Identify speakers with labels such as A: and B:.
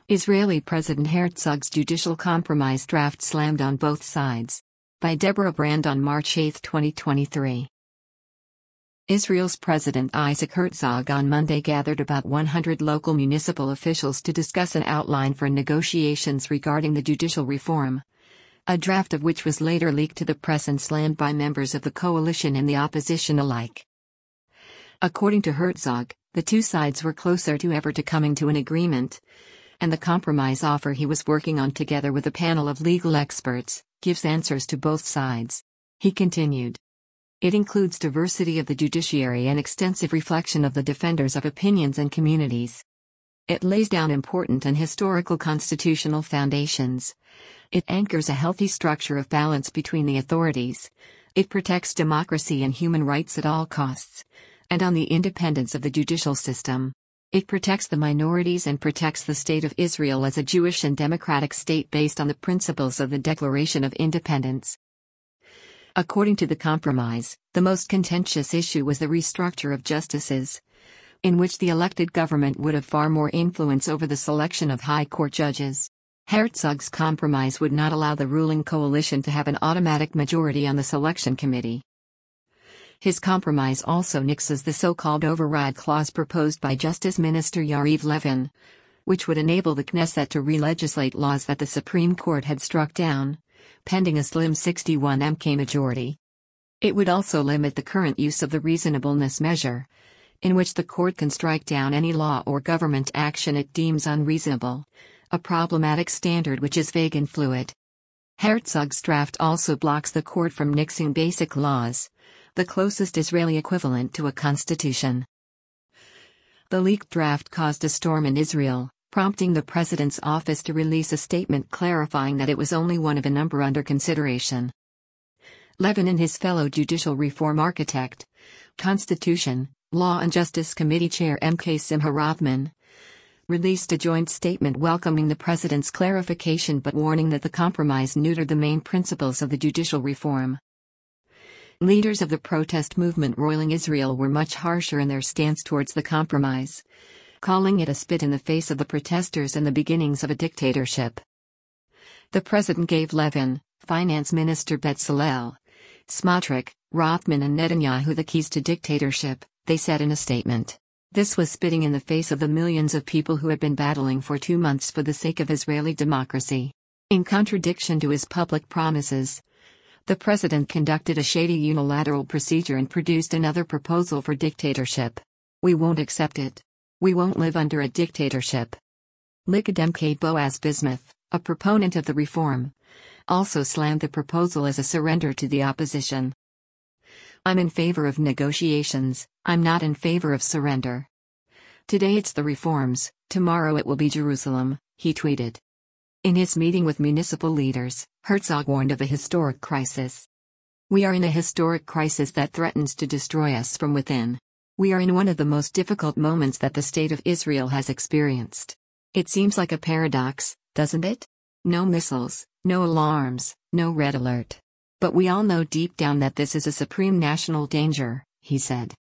A: Israeli President Herzog's judicial compromise draft slammed on both sides. By Deborah Brand on March 8, 2023. Israel's President Isaac Herzog on Monday gathered about 100 local municipal officials to discuss an outline for negotiations regarding the judicial reform, a draft of which was later leaked to the press and slammed by members of the coalition and the opposition alike. According to Herzog, the two sides were closer than ever to coming to an agreement, and the compromise offer he was working on together with a panel of legal experts gives answers to both sides. He continued. It includes diversity of the judiciary and extensive reflection of the defenders of opinions and communities. It lays down important and historical constitutional foundations. It anchors a healthy structure of balance between the authorities. It protects democracy and human rights at all costs, and on the independence of the judicial system. It protects the minorities and protects the State of Israel as a Jewish and democratic state based on the principles of the Declaration of Independence. According to the compromise, the most contentious issue was the restructure of justices, in which the elected government would have far more influence over the selection of high court judges. Herzog's compromise would not allow the ruling coalition to have an automatic majority on the selection committee. His compromise also nixes the so-called override clause proposed by Justice Minister Yariv Levin, which would enable the Knesset to re-legislate laws that the Supreme Court had struck down, pending a slim 61 MK majority. It would also limit the current use of the reasonableness measure, in which the court can strike down any law or government action it deems unreasonable, a problematic standard which is vague and fluid. Herzog's draft also blocks the court from nixing basic laws, the closest Israeli equivalent to a constitution. The leaked draft caused a storm in Israel, prompting the president's office to release a statement clarifying that it was only one of a number under consideration. Levin and his fellow judicial reform architect, Constitution, Law and Justice Committee Chair MK Simcha Rothman, released a joint statement welcoming the president's clarification but warning that the compromise neutered the main principles of the judicial reform. Leaders of the protest movement roiling Israel were much harsher in their stance towards the compromise, calling it a spit in the face of the protesters and the beginnings of a dictatorship. The president gave Levin, Finance Minister Bezalel Smotrich, Rothman and Netanyahu the keys to dictatorship, they said in a statement. This was spitting in the face of the millions of people who had been battling for 2 months for the sake of Israeli democracy. In contradiction to his public promises, the president conducted a shady unilateral procedure and produced another proposal for dictatorship. We won't accept it. We won't live under a dictatorship. Likud MK Boaz Bismuth, a proponent of the reform, also slammed the proposal as a surrender to the opposition. I'm in favor of negotiations, I'm not in favor of surrender. Today it's the reforms, tomorrow it will be Jerusalem, he tweeted. In his meeting with municipal leaders, Herzog warned of a historic crisis. We are in a historic crisis that threatens to destroy us from within. We are in one of the most difficult moments that the State of Israel has experienced. It seems like a paradox, doesn't it? No missiles, no alarms, no red alert. But we all know deep down that this is a supreme national danger, he said.